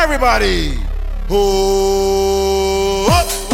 Everybody, oh,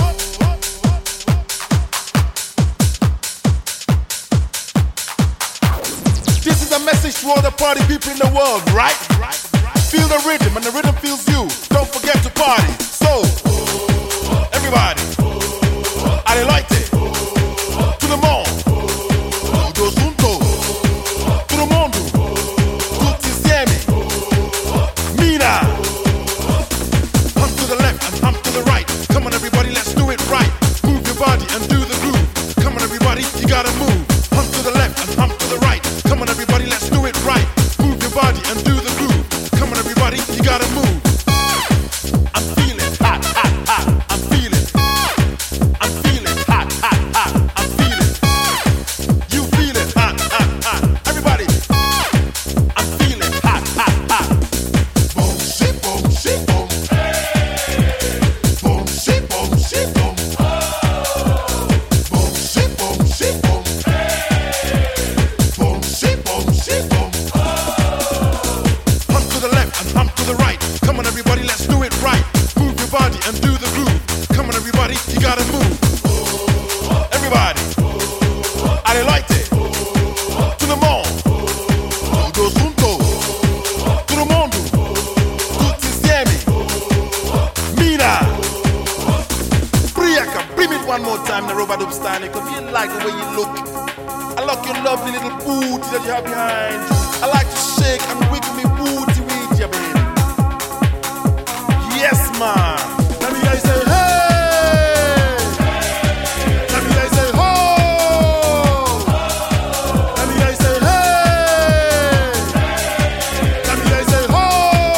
this is a message to all the party people in the world, right? Feel the rhythm and the rhythm feels you. Don't forget to party. So, everybody, adelante, to the mall, do junto, to the mundo, tutti insieme, mira. Hump to the left and hump to the right. Come on everybody, let's do it right. Move your body and do the groove. Come on everybody, you gotta move. Hump to the left and hump to the right. Come on everybody, let's do it right. Move your body and do the groove. Come on everybody, you gotta move. I'm feeling hot, hot, hot. I'm feeling hot, hot, hot. I'm feeling. You feel it, hot, hot, hot. Everybody. I'm feeling hot, hot, hot. Boom, shit, boom, shit, boom. Boom, shit, boom, shit, boom. Boom, shit, boom, shit, boom. Boom, shit, boom, shit, boom. Hump to the left and hump to the right. Come on everybody, let's do it right. Move your body and do the groove. Come on everybody, you gotta move. Everybody, adelante, to the mall, do junto, to the mundo, tutti insieme, mira. Priaka, bring it one more time, the robot up style, because you like the way you look. I like your lovely little booty that you have behind. I like to shake and wiggle me booty with you, baby. Yes, man. Let me hear you say, hey. Let me hear you say, ho. Let me hear you say, hey. Let me hear you say, ho.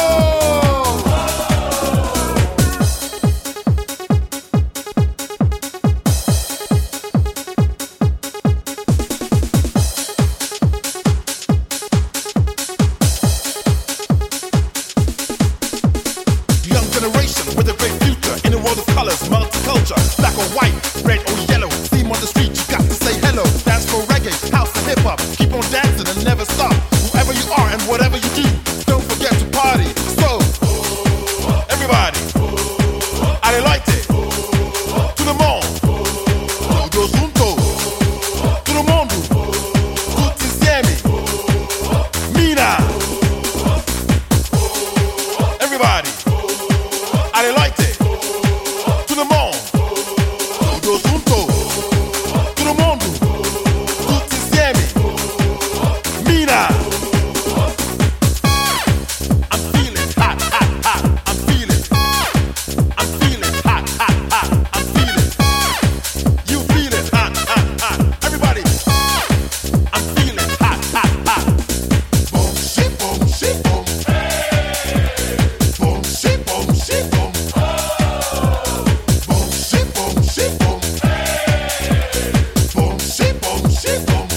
Young generation with a great future in a world of colors, multicultural, black or white, red or yellow. See 'em on the street, you got to say hello. Dance for reggae, house and hip hop. Keep on dancing and never stop. Whoever you are and whatever you do, don't forget to party. So, everybody, adelante, to the mall, do junto, to the mundo, tutti insieme, mira. Everybody. Adelante, to the mall, do junto, to the mundo, tutti insieme, mira. I'm feeling hot, hot, hot. I'm feeling hot, hot, hot. I'm feeling. You feel it, hot, hot, hot. Everybody. I'm feeling hot, hot, hot. Boom, shit, boom, shit, boom. Boom, shit, boom, shit, boom. Boom, shit, boom, shit, boom. Boom, shit, boom, shit, boom.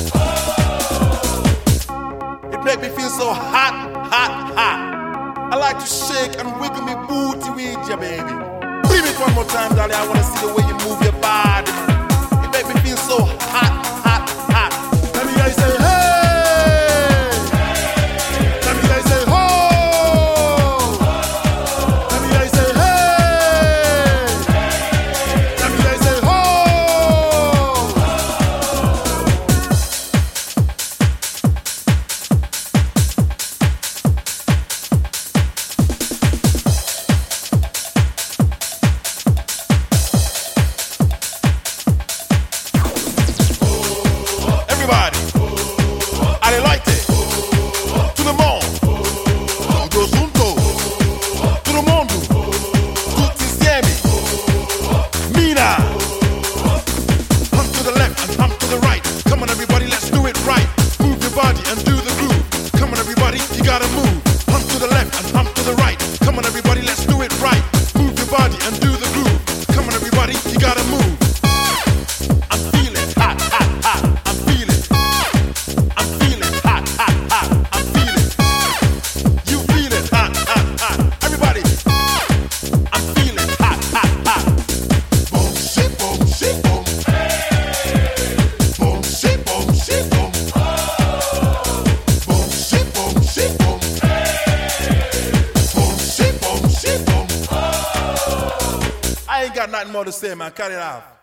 It make me feel so hot, hot, hot. I like to shake and wiggle me booty with you, baby. Bring it one more time, darling. I wanna see the way you move your body. It make me feel so hot, hot, hot. Let me hear you say, hey. Let me hear you say, ho. Let me hear you say, hey. Let me hear you say, ho. I ain't got nothing more to say, man. Cut it off.